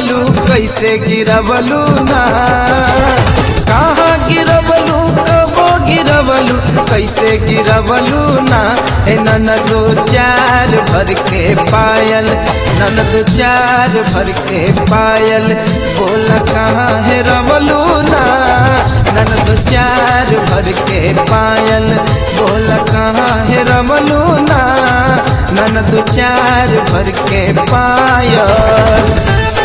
गिरवलू कैसे गिरवलू ना, कहाँ गिरवलू कबो गिरवलू कैसे गिरवलू ना। ए ननदो चार भर के पायल, ननदो चार भर के पायल, बोला कहाँ है रवलू ना। ननदो चार भर के पायल, बोला कहाँ है रवलू ना। ननदो चार भर के पायल।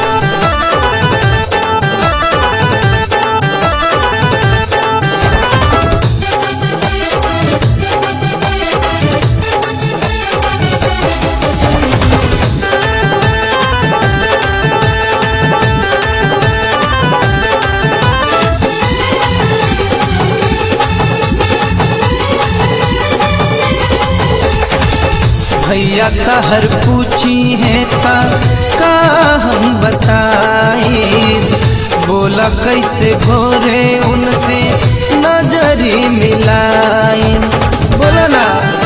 भैया कहर पूछी है ता का हम बताई, बोला कैसे भोरे उनसे नजरी मिलाई। बोला ना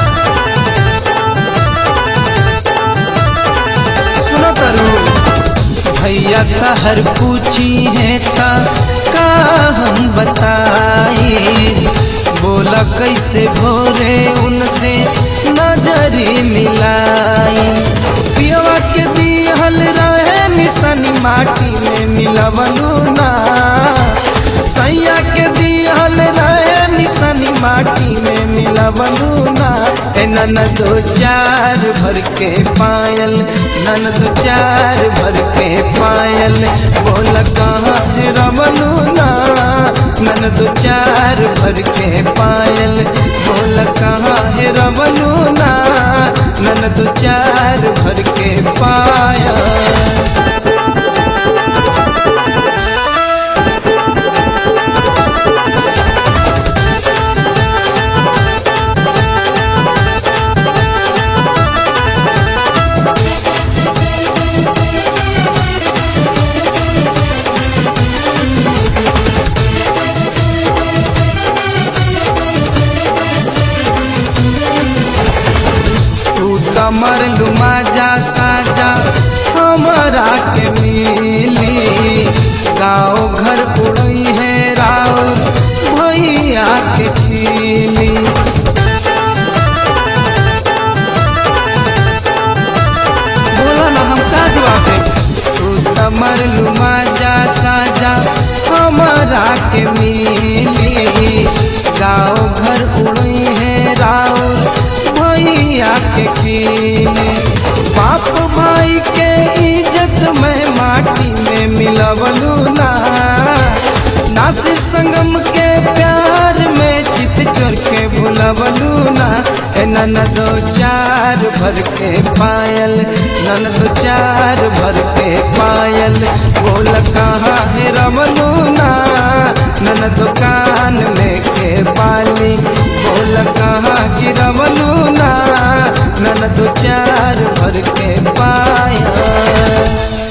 सुनो करू, भैया कहर पूछी है ता का हम बताई, बोला कैसे भोरे उनसे नजरी मिलाई। पियवा के दिहल रहे निशानी माटी में मिलवलू ना, सैया के दिहल रहे निशानी माटी में मिलवलू ना। ए ननदो चार भर के पायल, ननदो चार भर के पायल, बोला कहाँ है रवलू ना। ननदो चार भर के पायल, बोला कहाँ है रवलू ना। ननदो चार भर के पायल। कमर लुमाजा साजा हमारा के मिली, गाँव घर उड़ई है राव भैया के खिली। बोला ना हम का जवाब दे। तू कमर लुमाजा साजा हमारा के मिली, गाँव घर उड़ई है राव भैया के खिली। बाप भाई के इज्जत में माटी में मिलवलू ना, नासिर संगम के प्यार में चित चोर के भुलवलू ना। ए ननदो चार भर के पायल, ननदो चार भर के पायल, बोल कहाँ है रवलू ना। ननदो कान में के बाली, बोल कहाँ गिरवलू ना। ननदो चार भर के पायल।